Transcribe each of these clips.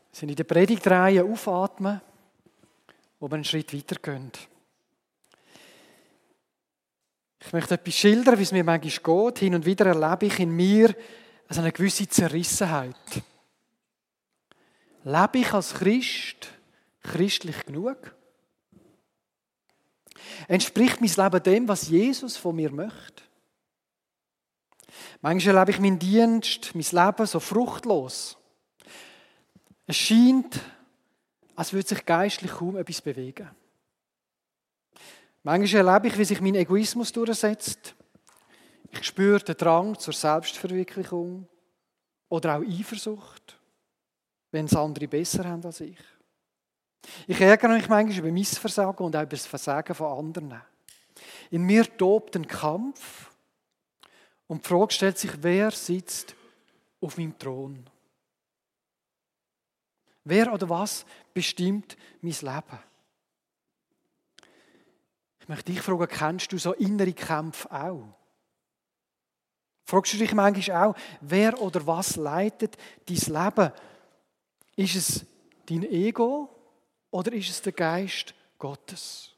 Wir sind in der Predigtreihe «Aufatmen», wo wir einen Schritt weiter gehen. Ich möchte etwas schildern, wie es mir manchmal geht. Hin und wieder erlebe ich in mir eine gewisse Zerrissenheit. Lebe ich als Christ christlich genug? Entspricht mein Leben dem, was Jesus von mir möchte? Manchmal erlebe ich meinen Dienst, mein Leben so fruchtlos. Es scheint, als würde sich geistlich kaum etwas bewegen. Manchmal erlebe ich, wie sich mein Egoismus durchsetzt. Ich spüre den Drang zur Selbstverwirklichung oder auch Eifersucht, wenn es andere besser haben als ich. Ich ärgere mich manchmal über mein Versagen und auch über das Versagen von anderen. In mir tobt ein Kampf und die Frage stellt sich, wer sitzt auf meinem Thron? Wer oder was bestimmt mein Leben? Ich möchte dich fragen, kennst du so innere Kämpfe auch? Fragst du dich manchmal auch, wer oder was leitet dein Leben? Ist es dein Ego oder ist es der Geist Gottes?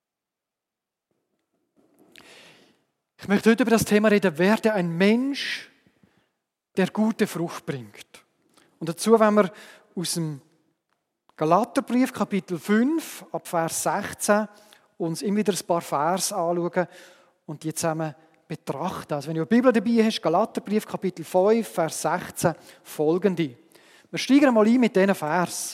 Ich möchte heute über das Thema reden, werde ein Mensch, der gute Frucht bringt. Und dazu wollen wir aus dem Galaterbrief, Kapitel 5, ab Vers 16, uns immer wieder ein paar Vers anschauen und die zusammen betrachten. Also wenn du eine Bibel dabei hast, Galaterbrief, Kapitel 5, Vers 16, folgende. Wir steigen einmal ein mit diesen Vers.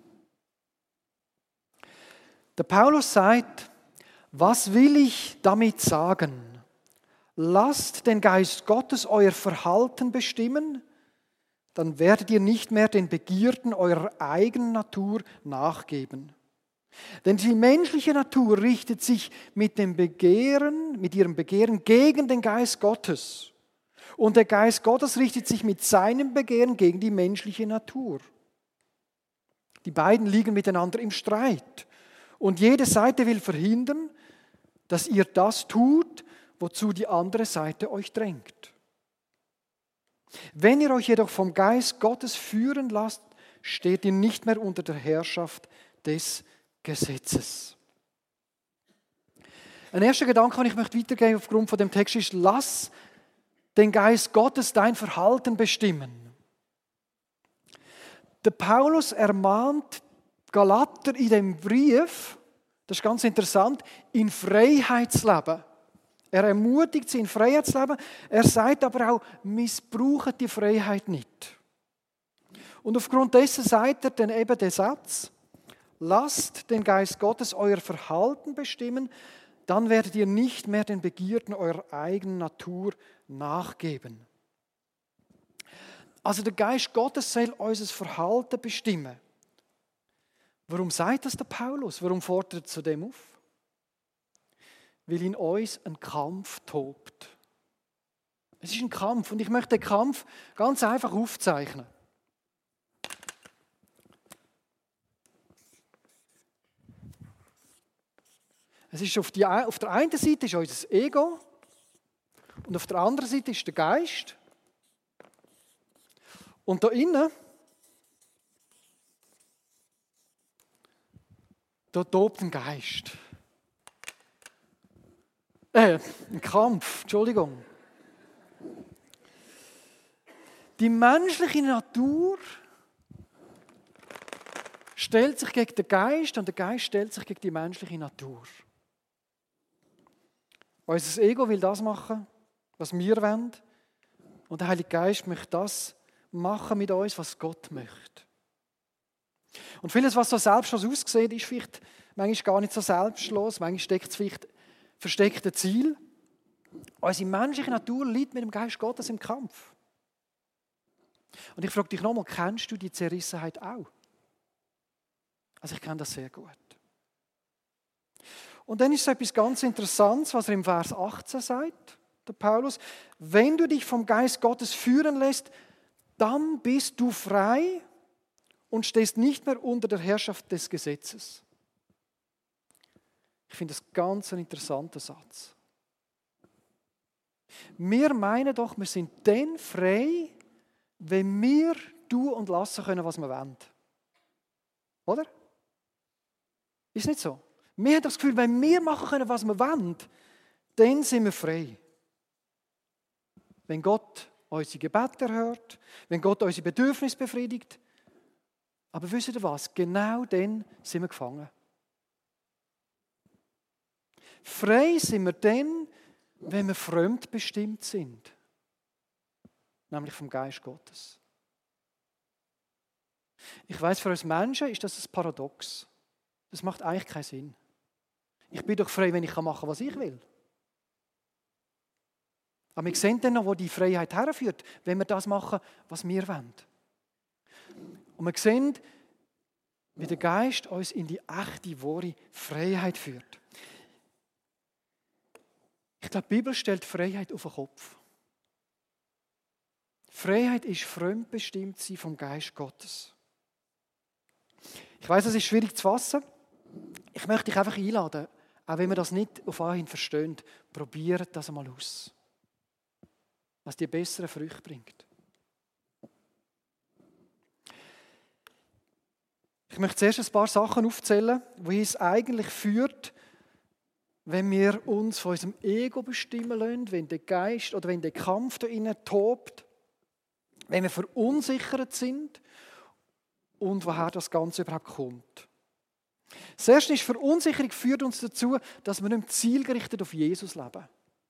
Der Paulus sagt, was will ich damit sagen? Lasst den Geist Gottes euer Verhalten bestimmen, dann werdet ihr nicht mehr den Begierden eurer eigenen Natur nachgeben. Denn die menschliche Natur richtet sich mit ihrem Begehren gegen den Geist Gottes. Und der Geist Gottes richtet sich mit seinem Begehren gegen die menschliche Natur. Die beiden liegen miteinander im Streit. Und jede Seite will verhindern, dass ihr das tut, wozu die andere Seite euch drängt. Wenn ihr euch jedoch vom Geist Gottes führen lasst, steht ihr nicht mehr unter der Herrschaft des Gesetzes. Ein erster Gedanke, den ich weitergeben möchte aufgrund von dem Text ist, lass den Geist Gottes dein Verhalten bestimmen. Der Paulus ermahnt Galater in dem Brief, das ist ganz interessant, in Freiheit zu leben. Er ermutigt sie, in Freiheit zu leben. Er sagt aber auch, missbraucht die Freiheit nicht. Und aufgrund dessen sagt er dann eben den Satz, lasst den Geist Gottes euer Verhalten bestimmen, dann werdet ihr nicht mehr den Begierden eurer eigenen Natur nachgeben. Also der Geist Gottes soll unser Verhalten bestimmen. Warum sagt das der Paulus? Warum fordert er zu dem auf? Weil in uns ein Kampf tobt. Es ist ein Kampf und ich möchte den Kampf ganz einfach aufzeichnen. Es ist auf der einen Seite ist unser Ego und auf der anderen Seite ist der Geist. Und da innen, da tobt ein Geist. Ein Kampf, Entschuldigung. Die menschliche Natur stellt sich gegen den Geist und der Geist stellt sich gegen die menschliche Natur. Unser Ego will das machen, was wir wollen. Und der Heilige Geist möchte das machen mit uns, was Gott möchte. Und vieles, was so selbstlos aussieht, ist vielleicht manchmal gar nicht so selbstlos. Manchmal steckt es vielleicht versteckte Ziel. Unsere menschliche Natur liegt mit dem Geist Gottes im Kampf. Und ich frage dich nochmal, kennst du die Zerrissenheit auch? Also ich kenne das sehr gut. Und dann ist es etwas ganz Interessantes, was er im Vers 18 sagt, der Paulus. Wenn du dich vom Geist Gottes führen lässt, dann bist du frei und stehst nicht mehr unter der Herrschaft des Gesetzes. Ich finde das ganz ein interessanter Satz. Wir meinen doch, wir sind dann frei, wenn wir tun und lassen können, was wir wollen. Oder? Ist nicht so? Wir haben das Gefühl, wenn wir machen können, was wir wollen, dann sind wir frei. Wenn Gott unsere Gebete erhört, wenn Gott unsere Bedürfnisse befriedigt. Aber wisst ihr was? Genau dann sind wir gefangen. Frei sind wir dann, wenn wir fremdbestimmt sind. Nämlich vom Geist Gottes. Ich weiss, für uns Menschen ist das ein Paradox. Das macht eigentlich keinen Sinn. Ich bin doch frei, wenn ich machen kann, was ich will. Aber wir sehen dann noch, wo die Freiheit herführt, wenn wir das machen, was wir wollen. Und wir sehen, wie der Geist uns in die echte, wahre Freiheit führt. Ich glaube, die Bibel stellt Freiheit auf den Kopf. Freiheit ist fremdbestimmt sein vom Geist Gottes. Ich weiß, es ist schwierig zu fassen. Ich möchte dich einfach einladen, auch wenn wir das nicht auf Anhieb verstehen, probiert das einmal aus. Was dir bessere Früchte bringt. Ich möchte zuerst ein paar Sachen aufzählen, die es eigentlich führt, wenn wir uns von unserem Ego bestimmen lassen, wenn der Geist oder wenn der Kampf da innen tobt, wenn wir verunsichert sind und woher das Ganze überhaupt kommt. Das Erste ist, Verunsicherung führt uns dazu, dass wir nicht zielgerichtet auf Jesus leben.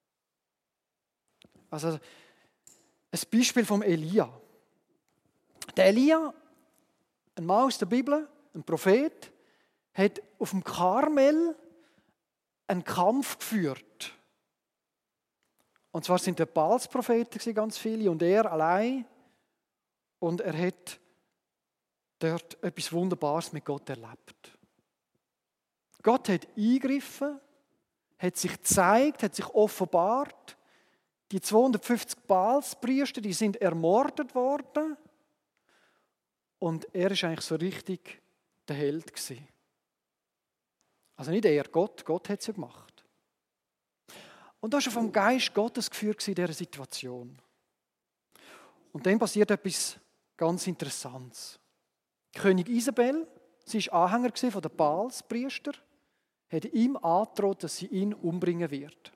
Also ein Beispiel vom Elia. Der Elia, ein Mann aus der Bibel, ein Prophet, hat auf dem Karmel einen Kampf geführt. Und zwar sind der Baalspropheten ganz viele und er allein. Und er hat dort etwas Wunderbares mit Gott erlebt. Gott hat eingegriffen, hat sich gezeigt, hat sich offenbart. Die 250 Baalspriester, die sind ermordet worden. Und er war eigentlich so richtig der Held gewesen. Also nicht er, Gott hat es ja gemacht. Und das war vom Geist Gottes geführt in dieser Situation. Und dann passiert etwas ganz Interessantes. König Isabel, sie war Anhänger von den Baalspriester, hat ihm angedroht, dass sie ihn umbringen wird.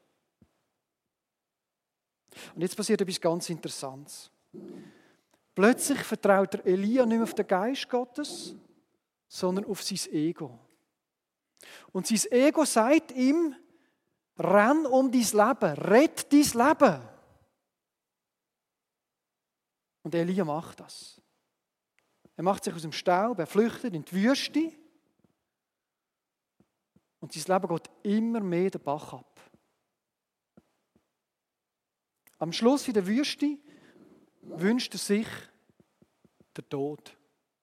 Und jetzt passiert etwas ganz Interessantes. Plötzlich vertraut der Elia nicht mehr auf den Geist Gottes, sondern auf sein Ego. Und sein Ego sagt ihm, renn um dein Leben, rett dein Leben. Und Elia macht das. Er macht sich aus dem Staub, er flüchtet in die Wüste. Und sein Leben geht immer mehr den Bach ab. Am Schluss in der Wüste wünscht er sich den Tod.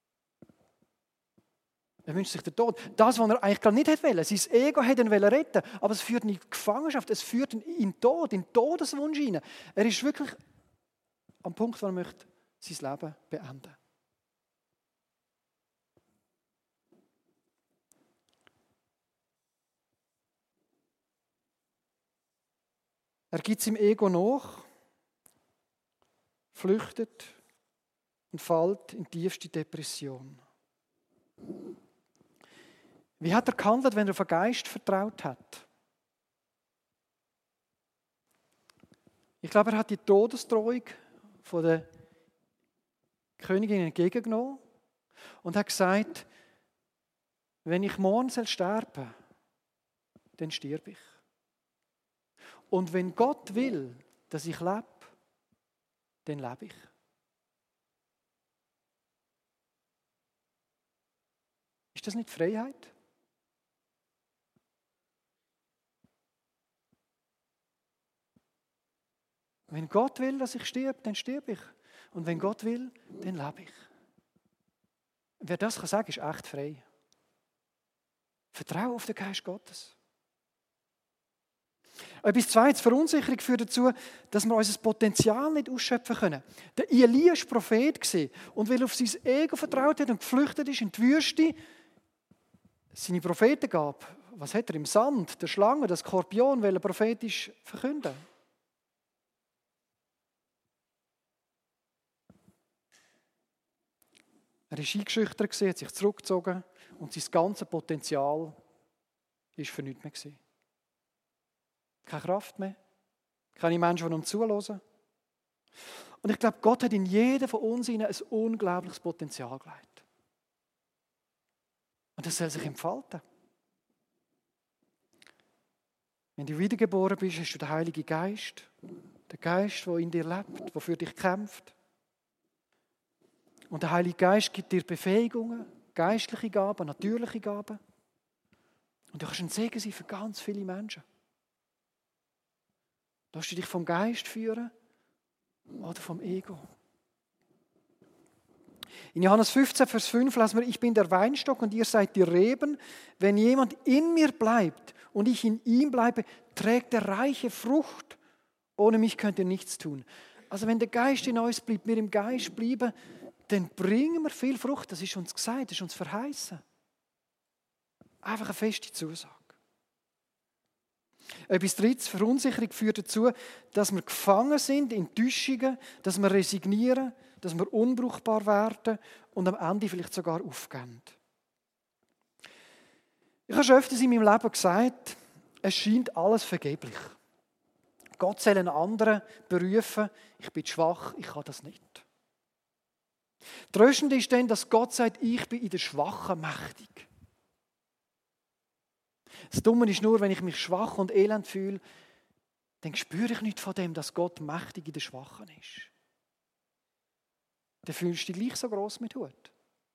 Er wünscht sich den Tod. Das, was er eigentlich gar nicht wollte. Sein Ego wollte ihn retten, aber es führt ihn in die Gefangenschaft, es führt ihn in den Tod, in den Todeswunsch hinein. Er ist wirklich am Punkt, wo er möchte sein Leben beenden. Er gibt seinem Ego nach, flüchtet und fällt in die tiefste Depression. Wie hat er gehandelt, wenn er auf den Geist vertraut hat? Ich glaube, er hat die Todesdrohung von der Königin entgegengenommen und hat gesagt, wenn ich morgen sterben soll, dann sterbe ich. Und wenn Gott will, dass ich lebe, dann lebe ich. Ist das nicht Freiheit? Wenn Gott will, dass ich sterbe, dann sterbe ich. Und wenn Gott will, dann lebe ich. Wer das kann sagen, ist echt frei. Vertraue auf den Geist Gottes. Etwas Zweites, Verunsicherung führt dazu, dass wir unser Potenzial nicht ausschöpfen können. Der Elia war Prophet und weil er auf sein Ego vertraut hat und geflüchtet ist in die Wüste, seine Propheten gab. Was hat er im Sand, der Schlange, der Skorpion, weil er prophetisch verkünden? Er war eingeschüchtert, hat sich zurückgezogen und sein ganzes Potenzial war für nichts mehr gewesen. Keine Kraft mehr, keine Menschen, die ihm zuhören. Und ich glaube, Gott hat in jedem von uns ein unglaubliches Potenzial gelegt. Und das soll sich entfalten. Wenn du wiedergeboren bist, hast du den Heiligen Geist. Der Geist, der in dir lebt, der für dich kämpft. Und der Heilige Geist gibt dir Befähigungen, geistliche Gaben, natürliche Gaben. Und du kannst ein Segen sein für ganz viele Menschen. Lass du dich vom Geist führen oder vom Ego. In Johannes 15, Vers 5 lesen wir, ich bin der Weinstock und ihr seid die Reben. Wenn jemand in mir bleibt und ich in ihm bleibe, trägt er reiche Frucht. Ohne mich könnt ihr nichts tun. Also wenn der Geist in uns bleibt, wir im Geist bleiben, dann bringen wir viel Frucht. Das ist uns gesagt, das ist uns verheißen. Einfach eine feste Zusage. Etwas Drittes, Verunsicherung führt dazu, dass wir gefangen sind in Täuschungen, dass wir resignieren, dass wir unbrauchbar werden und am Ende vielleicht sogar aufgeben. Ich habe schon öfters in meinem Leben gesagt, es scheint alles vergeblich. Gott soll einen anderen berufen, ich bin schwach, ich kann das nicht. Tröstend ist dann, dass Gott sagt, ich bin in der Schwachen mächtig. Das Dumme ist nur, wenn ich mich schwach und elend fühle, dann spüre ich nicht von dem, dass Gott mächtig in der Schwachen ist. Dann fühlst du dich gleich so gross mit Hut.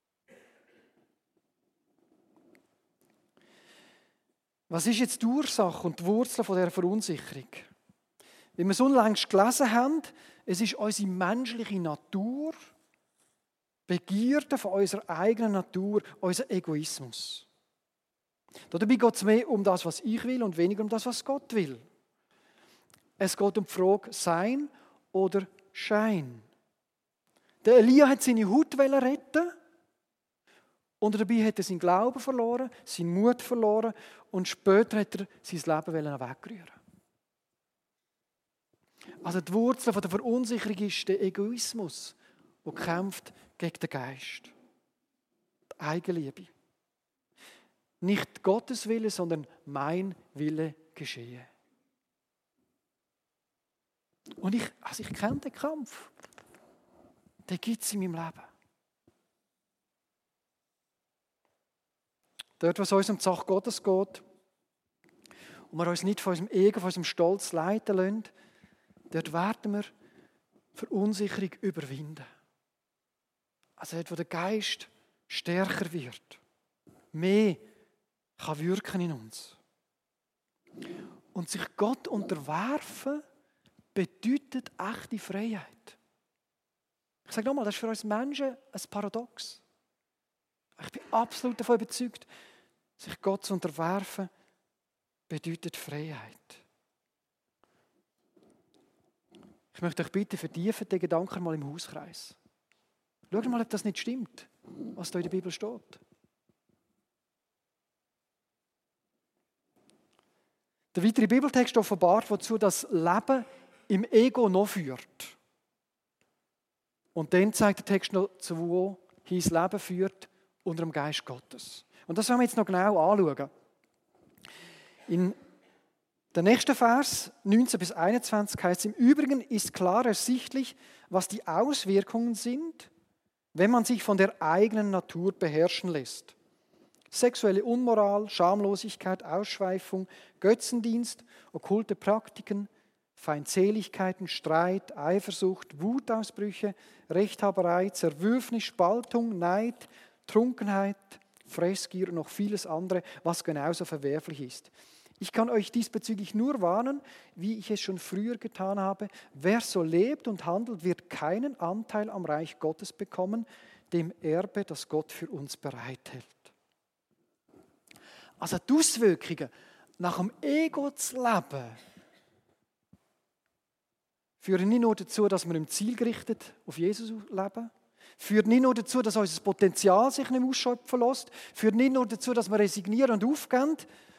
Was ist jetzt die Ursache und die Wurzel von dieser Verunsicherung? Wie wir so unlängst gelesen haben, es ist unsere menschliche Natur, Begierde von unserer eigenen Natur, unser Egoismus. Dabei geht es mehr um das, was ich will und weniger um das, was Gott will. Es geht um die Frage Sein oder Schein. Der Elia hat seine Haut retten und dabei hat er seinen Glauben verloren, seinen Mut verloren und später hat er sein Leben wegrühren. Also die Wurzel der Verunsicherung ist der Egoismus, der kämpft gegen den Geist. Die Eigenliebe. Nicht Gottes Wille, sondern mein Wille geschehe. Und ich kenne den Kampf. Den gibt es in meinem Leben. Dort, wo es uns um die Sache Gottes geht und wir uns nicht von unserem Ego, von unserem Stolz leiten lassen, dort werden wir Verunsicherung überwinden. Also dort, wo der Geist stärker wird, mehr kann wirken in uns. Und sich Gott unterwerfen bedeutet echte Freiheit. Ich sage nochmal, das ist für uns Menschen ein Paradox. Ich bin absolut davon überzeugt, sich Gott zu unterwerfen bedeutet Freiheit. Ich möchte euch bitten, vertiefen den Gedanken mal im Hauskreis. Schaut mal, ob das nicht stimmt, was da in der Bibel steht. Der weitere Bibeltext offenbart, wozu das Leben im Ego noch führt. Und dann zeigt der Text noch, zu wo das Leben führt unter dem Geist Gottes. Und das wollen wir jetzt noch genau anschauen. In der nächsten Vers, 19 bis 21, heißt es, im Übrigen ist klar ersichtlich, was die Auswirkungen sind, wenn man sich von der eigenen Natur beherrschen lässt. Sexuelle Unmoral, Schamlosigkeit, Ausschweifung, Götzendienst, okkulte Praktiken, Feindseligkeiten, Streit, Eifersucht, Wutausbrüche, Rechthaberei, Zerwürfnis, Spaltung, Neid, Trunkenheit, Fressgier und noch vieles andere, was genauso verwerflich ist. Ich kann euch diesbezüglich nur warnen, wie ich es schon früher getan habe. Wer so lebt und handelt, wird keinen Anteil am Reich Gottes bekommen, dem Erbe, das Gott für uns bereithält. Also die Auswirkungen, nach dem Ego zu leben, führen nicht nur dazu, dass wir im Ziel gerichtet auf Jesus leben, führt nicht nur dazu, dass unser Potenzial sich nicht mehr ausschöpfen lässt, führt nicht nur dazu, dass wir resignieren und aufgeben.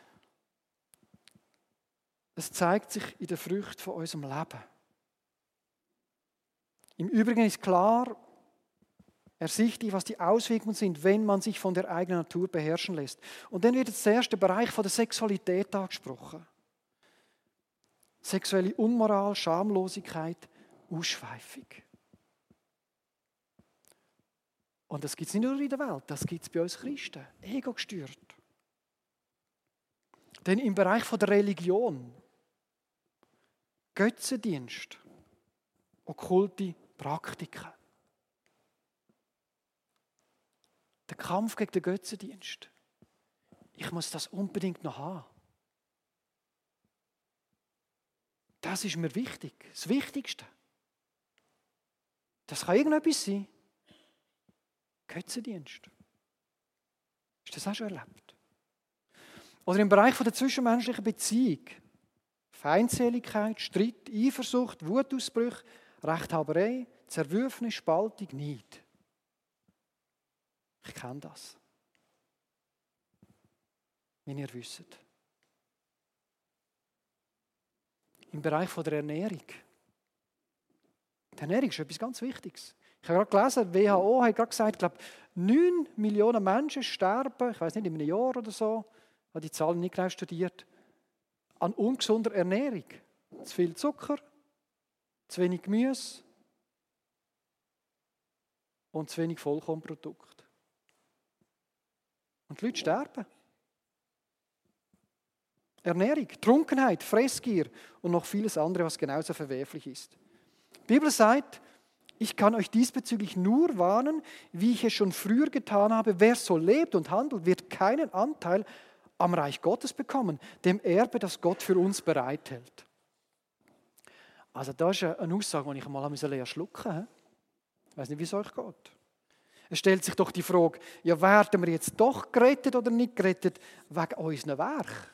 Es zeigt sich in der Frucht von unserem Leben. Im Übrigen ist klar, ersichtlich, was die Auswirkungen sind, wenn man sich von der eigenen Natur beherrschen lässt. Und dann wird jetzt der erste Bereich von der Sexualität angesprochen. Sexuelle Unmoral, Schamlosigkeit, Ausschweifung. Und das gibt es nicht nur in der Welt, das gibt es bei uns Christen. Ego gestört. Denn im Bereich von der Religion, Götzendienst, okkulte Praktiken. Der Kampf gegen den Götzendienst. Ich muss das unbedingt noch haben. Das ist mir wichtig, das Wichtigste. Das kann irgendetwas sein. Götzendienst. Hast du das auch schon erlebt? Oder im Bereich der zwischenmenschlichen Beziehung. Feindseligkeit, Streit, Eifersucht, Wutausbrüche, Rechthaberei, Zerwürfnis, Spaltung, Neid. Ich kenne das. Wie ihr wisst. Im Bereich der Ernährung. Die Ernährung ist etwas ganz Wichtiges. Ich habe gerade gelesen, die WHO hat gerade gesagt, ich glaube, 9 Millionen Menschen sterben, ich weiß nicht, in einem Jahr oder so, ich habe die Zahlen nicht genau studiert, an ungesunder Ernährung. Zu viel Zucker, zu wenig Gemüse und zu wenig Vollkornprodukte. Und die Leute sterben. Ernährung, Trunkenheit, Fressgier und noch vieles andere, was genauso verwerflich ist. Die Bibel sagt, ich kann euch diesbezüglich nur warnen, wie ich es schon früher getan habe. Wer so lebt und handelt, wird keinen Anteil am Reich Gottes bekommen, dem Erbe, das Gott für uns bereithält. Also das ist eine Aussage, die ich einmal leer schlucken musste. Ich weiß nicht, wie es euch geht. Es stellt sich doch die Frage, ja, werden wir jetzt doch gerettet oder nicht gerettet, wegen unseren Werk?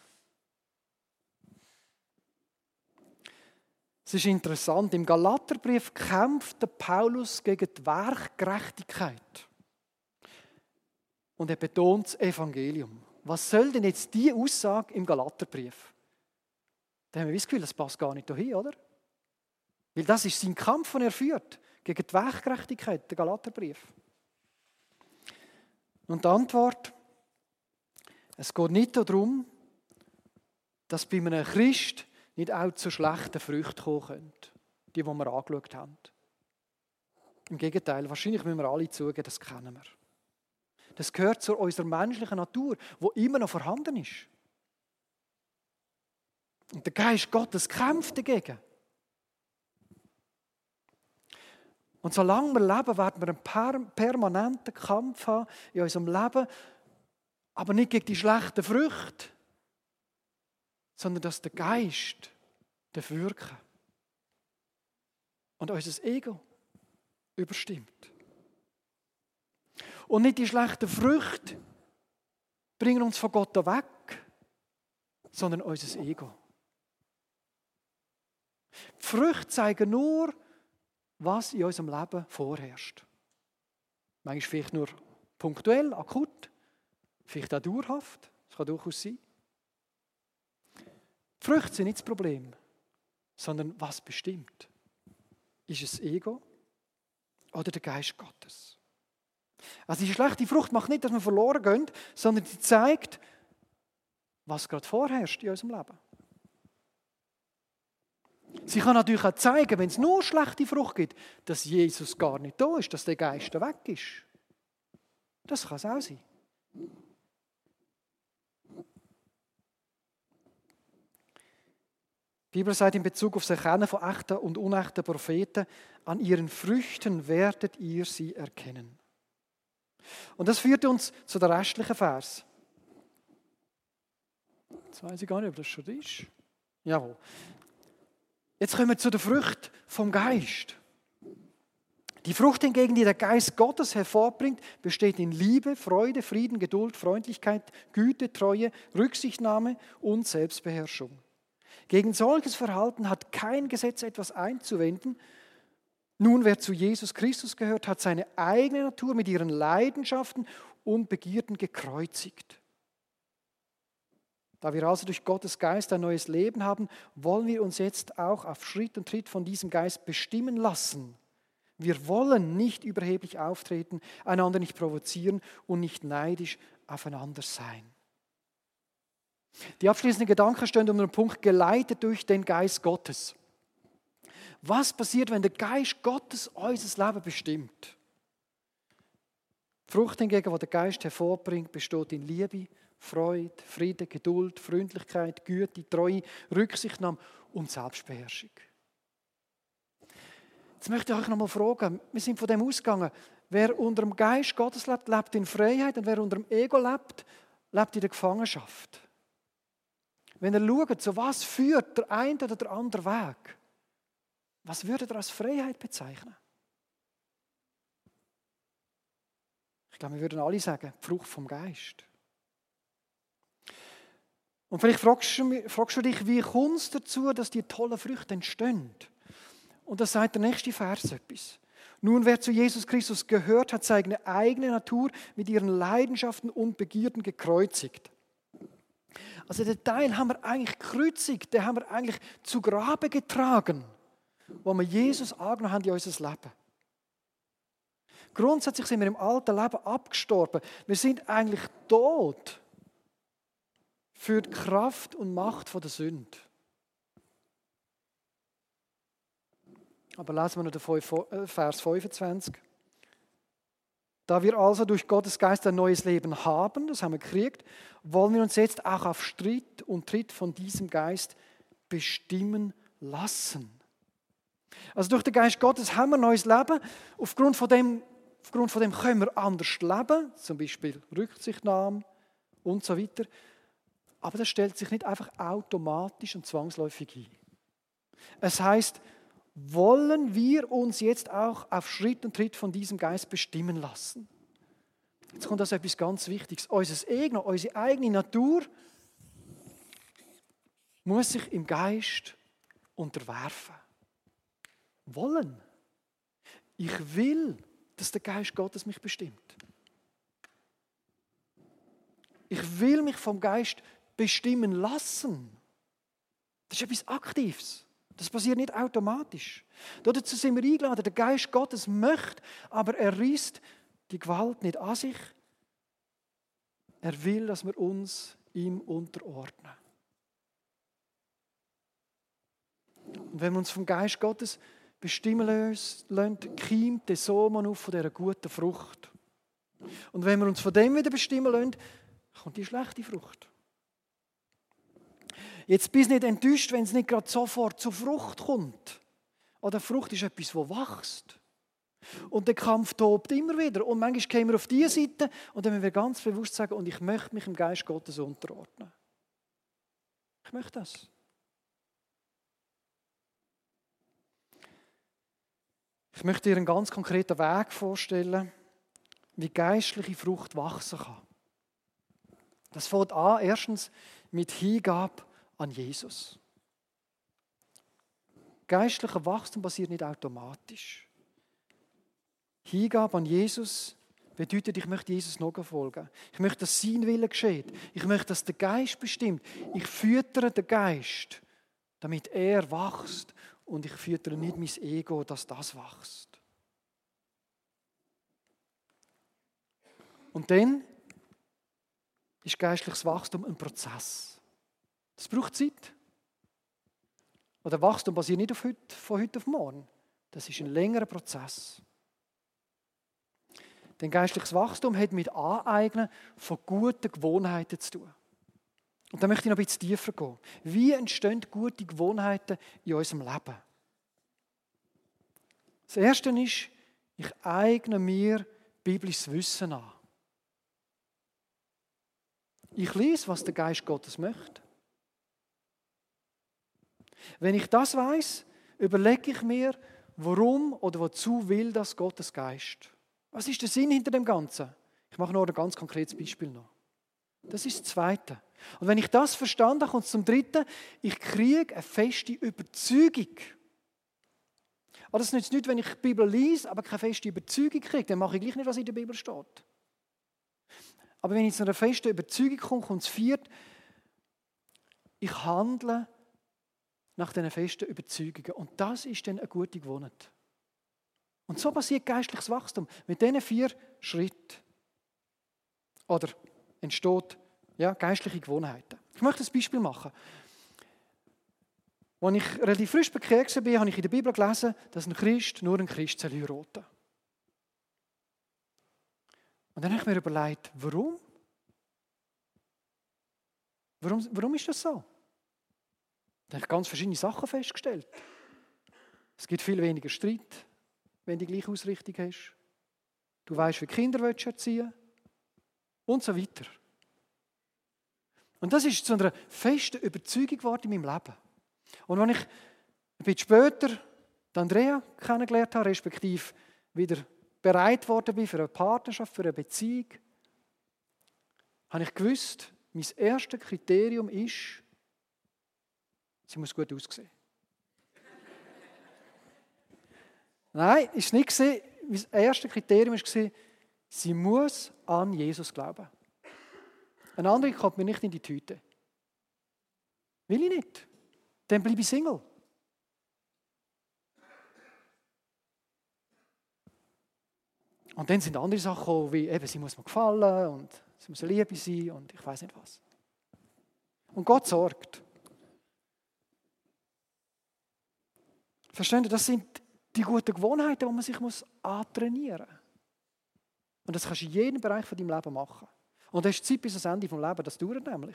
Es ist interessant, im Galaterbrief kämpft der Paulus gegen die Werkgerechtigkeit. Und er betont das Evangelium. Was soll denn jetzt diese Aussage im Galaterbrief? Da haben wir das Gefühl, das passt gar nicht dahin, oder? Weil das ist sein Kampf, den er führt, gegen die Werkgerechtigkeit, der Galaterbrief. Und die Antwort, es geht nicht darum, dass bei einem Christ nicht auch zu schlechten Früchten kommen können, die wir angeschaut haben. Im Gegenteil, wahrscheinlich müssen wir alle zugeben, das kennen wir. Das gehört zu unserer menschlichen Natur, die immer noch vorhanden ist. Und der Geist Gottes kämpft dagegen. Und solange wir leben, werden wir einen permanenten Kampf haben in unserem Leben, aber nicht gegen die schlechten Früchte, sondern dass der Geist wirken und unser Ego überstimmt. Und nicht die schlechten Früchte bringen uns von Gott weg, sondern unser Ego. Die Früchte zeigen nur, was in unserem Leben vorherrscht. Manchmal vielleicht nur punktuell, akut, vielleicht auch dauerhaft, das kann durchaus sein. Die Früchte sind nicht das Problem, sondern was bestimmt. Ist es das Ego oder der Geist Gottes? Also die schlechte Frucht macht nicht, dass wir verloren gehen, sondern sie zeigt, was gerade vorherrscht in unserem Leben. Sie kann natürlich auch zeigen, wenn es nur schlechte Frucht gibt, dass Jesus gar nicht da ist, dass der Geist weg ist. Das kann es auch sein. Die Bibel sagt in Bezug auf das Erkennen von echten und unechten Propheten, an ihren Früchten werdet ihr sie erkennen. Und das führt uns zu der restlichen Vers. Jetzt weiß ich gar nicht, ob das schon ist. Jawohl. Jetzt kommen wir zu der Frucht vom Geist. Die Frucht hingegen, die der Geist Gottes hervorbringt, besteht in Liebe, Freude, Frieden, Geduld, Freundlichkeit, Güte, Treue, Rücksichtnahme und Selbstbeherrschung. Gegen solches Verhalten hat kein Gesetz etwas einzuwenden. Nun, wer zu Jesus Christus gehört, hat seine eigene Natur mit ihren Leidenschaften und Begierden gekreuzigt. Da wir also durch Gottes Geist ein neues Leben haben, wollen wir uns jetzt auch auf Schritt und Tritt von diesem Geist bestimmen lassen. Wir wollen nicht überheblich auftreten, einander nicht provozieren und nicht neidisch aufeinander sein. Die abschließenden Gedanken stehen unter dem Punkt geleitet durch den Geist Gottes. Was passiert, wenn der Geist Gottes unser Leben bestimmt? Die Frucht hingegen, die der Geist hervorbringt, besteht in Liebe, Freude, Friede, Geduld, Freundlichkeit, Güte, Treue, Rücksichtnahme und Selbstbeherrschung. Jetzt möchte ich euch noch mal fragen, wir sind von dem ausgegangen, wer unter dem Geist Gottes lebt, lebt in Freiheit, und wer unter dem Ego lebt, lebt in der Gefangenschaft. Wenn ihr schaut, zu was führt der eine oder der andere Weg, was würdet ihr als Freiheit bezeichnen? Ich glaube, wir würden alle sagen, die Frucht vom Geist. Und vielleicht fragst du dich, wie kommt es dazu, dass die tollen Früchte entstehen? Und da sagt der nächste Vers etwas. Nun, wer zu Jesus Christus gehört, hat seine eigene Natur mit ihren Leidenschaften und Begierden gekreuzigt. Also den Teil haben wir eigentlich gekreuzigt, den haben wir eigentlich zu Grabe getragen, wo wir Jesus angenommen haben in unser Leben. Grundsätzlich sind wir im alten Leben abgestorben. Wir sind eigentlich tot für die Kraft und Macht der Sünde. Aber lesen wir noch den Vers 25. Da wir also durch Gottes Geist ein neues Leben haben, das haben wir gekriegt, wollen wir uns jetzt auch auf Schritt und Tritt von diesem Geist bestimmen lassen. Also durch den Geist Gottes haben wir ein neues Leben. Aufgrund von dem können wir anders leben, zum Beispiel Rücksichtnahme und so weiter. Aber das stellt sich nicht einfach automatisch und zwangsläufig ein. Es heißt, wollen wir uns jetzt auch auf Schritt und Tritt von diesem Geist bestimmen lassen? Jetzt kommt also etwas ganz Wichtiges. Unser Ego, unsere eigene Natur muss sich im Geist unterwerfen. Wollen. Ich will, dass der Geist Gottes mich bestimmt. Ich will mich vom Geist bestimmen lassen. Das ist etwas Aktives. Das passiert nicht automatisch. Dazu sind wir eingeladen. Der Geist Gottes möchte, aber er reißt die Gewalt nicht an sich. Er will, dass wir uns ihm unterordnen. Und wenn wir uns vom Geist Gottes bestimmen lassen, keimt der Samen auf von dieser guten Frucht. Und wenn wir uns von dem wieder bestimmen lassen, kommt die schlechte Frucht. Jetzt bist du nicht enttäuscht, wenn es nicht gerade sofort zur Frucht kommt. Oder Frucht ist etwas, das wächst. Und der Kampf tobt immer wieder. Und manchmal kommen wir auf diese Seite und dann müssen wir ganz bewusst sagen, und ich möchte mich im Geist Gottes unterordnen. Ich möchte das. Ich möchte dir einen ganz konkreten Weg vorstellen, wie geistliche Frucht wachsen kann. Das fängt an, erstens mit Hingabe an Jesus. Geistlicher Wachstum passiert nicht automatisch. Hingabe an Jesus bedeutet, ich möchte Jesus nachfolgen. Ich möchte, dass sein Wille geschieht. Ich möchte, dass der Geist bestimmt. Ich füttere den Geist, damit er wächst. Und ich füttere nicht mein Ego, dass das wächst. Und dann ist geistliches Wachstum ein Prozess. Das braucht Zeit. Oder Wachstum passiert nicht von heute auf morgen. Das ist ein längerer Prozess. Denn geistliches Wachstum hat mit Aneignen von guten Gewohnheiten zu tun. Und da möchte ich noch ein bisschen tiefer gehen. Wie entstehen gute Gewohnheiten in unserem Leben? Das Erste ist, ich eigne mir biblisches Wissen an. Ich lese, was der Geist Gottes möchte. Wenn ich das weiß, überlege ich mir, warum oder wozu will das Gottes Geist? Was ist der Sinn hinter dem Ganzen? Ich mache noch ein ganz konkretes Beispiel noch. Das ist das Zweite. Und wenn ich das verstanden habe, kommt es zum Dritten. Ich kriege eine feste Überzeugung. Aber das nützt nicht, wenn ich die Bibel lese, aber keine feste Überzeugung kriege. Dann mache ich gleich nicht, was in der Bibel steht. Aber wenn ich zu einer festen Überzeugung komme, kommt es viert. Ich handle nach diesen festen Überzeugungen. Und das ist dann eine gute Gewohnheit. Und so passiert geistliches Wachstum mit diesen 4 Schritten. Oder entsteht geistliche Gewohnheiten. Ich möchte ein Beispiel machen. Als ich relativ frisch bekehrt war, habe ich in der Bibel gelesen, dass ein Christ nur einen Christ heiraten soll. Und dann habe ich mir überlegt, warum? Warum ist das so? Da habe ich ganz verschiedene Sachen festgestellt. Es gibt viel weniger Streit, wenn du die gleiche Ausrichtung hast. Du weißt, wie Kinder erziehen willst. Und so weiter. Und das ist zu einer festen Überzeugung geworden in meinem Leben. Und als ich ein bisschen später die Andrea kennengelernt habe, respektive wieder bereit geworden bin für eine Partnerschaft, für eine Beziehung, habe ich gewusst, mein erstes Kriterium ist, sie muss gut aussehen. Nein, ist es nicht. Mein erstes Kriterium war, sie muss an Jesus glauben. Eine andere kommt mir nicht in die Tüte. Will ich nicht. Dann bleibe ich Single. Und dann sind andere Sachen gekommen, wie eben, sie muss mir gefallen und sie muss eine Liebe sein und ich weiß nicht was. Und Gott sorgt. Verstehen Sie, das sind die guten Gewohnheiten, die man sich antrainieren muss. Und das kannst du in jedem Bereich von deinem Leben machen. Und das ist die Zeit bis ans Ende des Lebens, das dauert nämlich.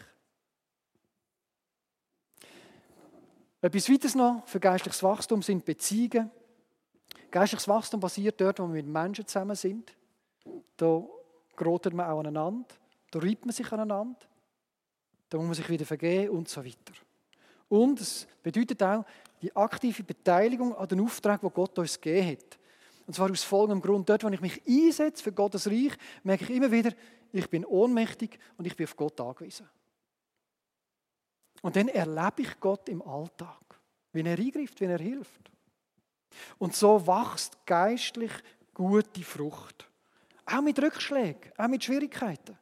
Etwas weiteres noch für geistliches Wachstum sind Beziehungen. Geistliches Wachstum passiert dort, wo wir mit Menschen zusammen sind. Da gerät man auch aneinander, da reibt man sich aneinander, da muss man sich wieder vergeben und so weiter. Und es bedeutet auch die aktive Beteiligung an den Auftrag, den Gott uns gegeben hat. Und zwar aus folgendem Grund. Dort, wo ich mich einsetze für Gottes Reich, merke ich immer wieder, ich bin ohnmächtig und ich bin auf Gott angewiesen. Und dann erlebe ich Gott im Alltag, wie er eingreift, wie er hilft. Und so wächst geistlich gute Frucht. Auch mit Rückschlägen, auch mit Schwierigkeiten.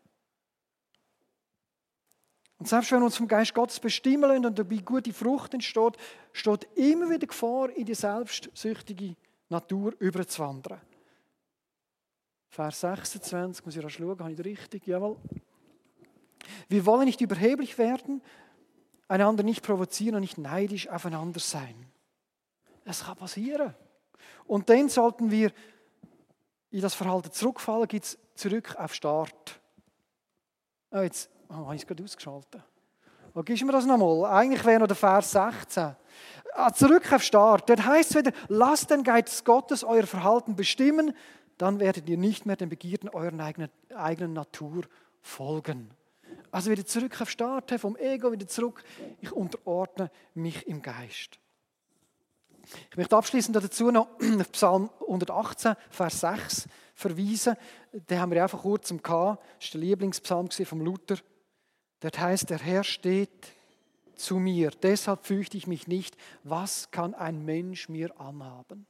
Und selbst wenn wir uns vom Geist Gottes bestimmen lassen und dabei gute Frucht entsteht, steht immer wieder Gefahr, in die selbstsüchtige Natur überzuwandern. Vers 26, muss ich rasch schauen, habe ich das richtig? Jawohl. Wir wollen nicht überheblich werden, einander nicht provozieren und nicht neidisch aufeinander sein. Es kann passieren. Und dann sollten wir in das Verhalten zurückfallen, gibt es zurück auf Start. Habe ich es gerade ausgeschaltet. Wo gibst du mir das nochmal? Eigentlich wäre noch der Vers 16. Zurück auf Start. Dort heißt es wieder, lasst den Geist Gottes euer Verhalten bestimmen, dann werdet ihr nicht mehr den Begierden eurer eigenen Natur folgen. Also wieder zurück auf Start, vom Ego wieder zurück. Ich unterordne mich im Geist. Ich möchte abschließend dazu noch auf Psalm 118, Vers 6 verweisen. Den haben wir einfach kurz gehabt. Das war der Lieblingspsalm von Luther. Dort heißt, der Herr steht zu mir, deshalb fürchte ich mich nicht. Was kann ein Mensch mir anhaben?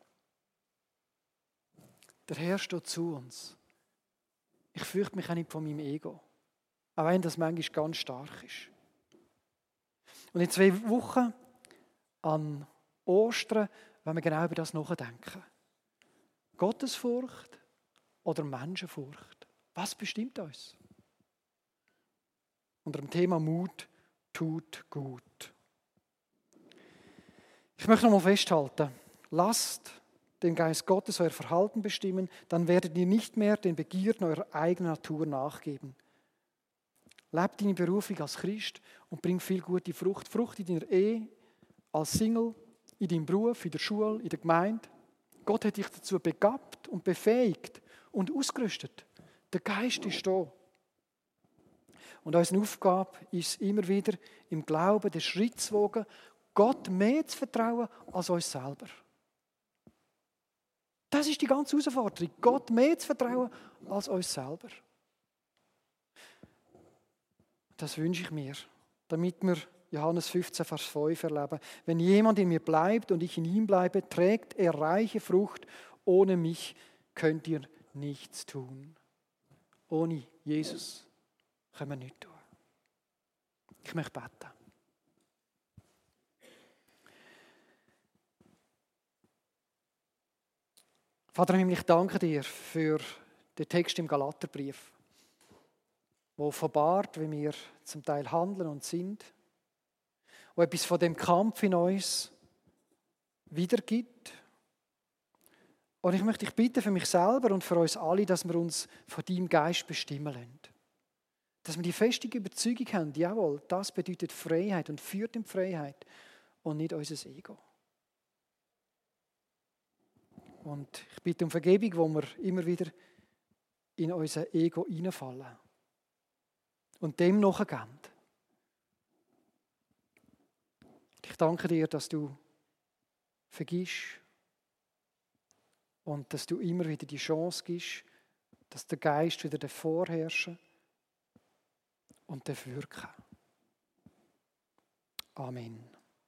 Der Herr steht zu uns. Ich fürchte mich auch nicht von meinem Ego. Auch wenn das manchmal ganz stark ist. Und in 2 Wochen an Ostern wenn wir genau über das nachdenken. Gottesfurcht oder Menschenfurcht? Was bestimmt uns? Unter dem Thema Mut tut gut. Ich möchte nochmal festhalten. Lasst den Geist Gottes euer Verhalten bestimmen, dann werdet ihr nicht mehr den Begierden eurer eigenen Natur nachgeben. Lebt deine Berufung als Christ und bring viel gute Frucht. Frucht in deiner Ehe, als Single, in deinem Beruf, in der Schule, in der Gemeinde. Gott hat dich dazu begabt und befähigt und ausgerüstet. Der Geist ist da. Und unsere Aufgabe ist immer wieder, im Glauben den Schritt zu wagen, Gott mehr zu vertrauen als uns selber. Das ist die ganze Herausforderung, Gott mehr zu vertrauen als uns selber. Das wünsche ich mir, damit wir Johannes 15, Vers 5 erleben. Wenn jemand in mir bleibt und ich in ihm bleibe, trägt er reiche Frucht. Ohne mich könnt ihr nichts tun. Ohne Jesus können wir nichts tun. Ich möchte beten. Vater im Himmel, ich danke dir für den Text im Galaterbrief, wo offenbart, wie wir zum Teil handeln und sind, wo etwas von dem Kampf in uns wiedergibt. Und ich möchte dich bitten für mich selber und für uns alle, dass wir uns von deinem Geist bestimmen lassen. Dass wir die feste Überzeugung haben, jawohl, das bedeutet Freiheit und führt in Freiheit und nicht unser Ego. Und ich bitte um Vergebung, wo wir immer wieder in unser Ego hineinfallen und dem nachgeben. Ich danke dir, dass du vergisst und dass du immer wieder die Chance gibst, dass der Geist wieder vorherrschen und wirken. Amen.